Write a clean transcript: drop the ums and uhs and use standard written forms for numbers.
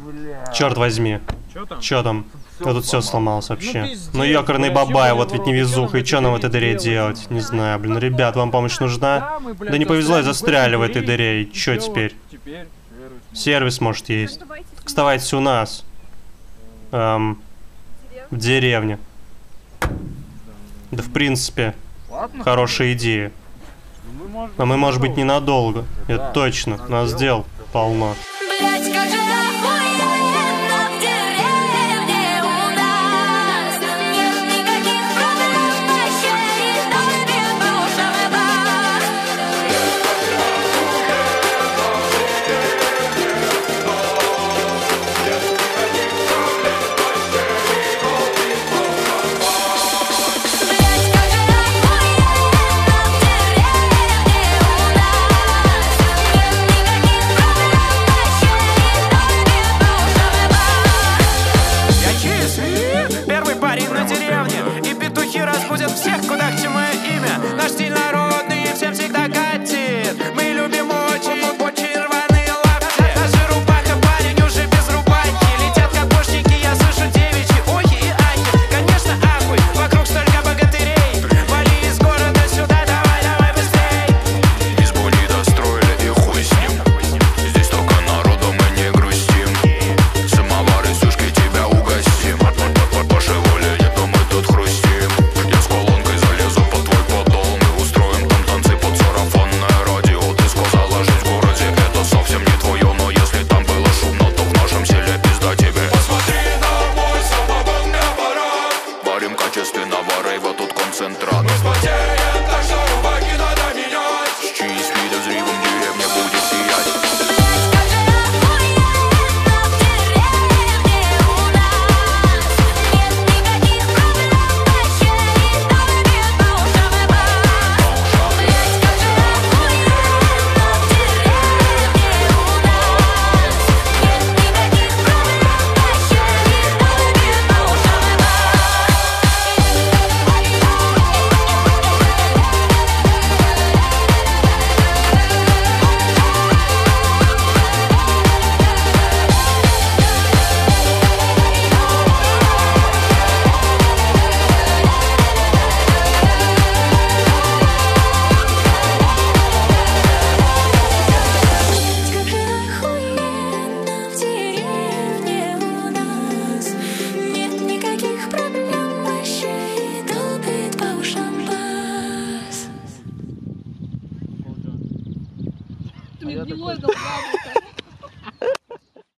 Черт возьми. Чё там? Да тут все сломалось вообще. Ну ёкарный бабай, вот ведь невезуха. И чё нам в этой дыре делать? Не знаю, блин. Ребят, вам помощь нужна? Да не повезло, и застряли в этой дыре. И чё теперь? Сервис, может, есть. Вставайте у нас. В деревне. Да, в принципе, хорошая идея. Но мы, может быть, ненадолго. Это точно. У нас дел полно. Блять, как же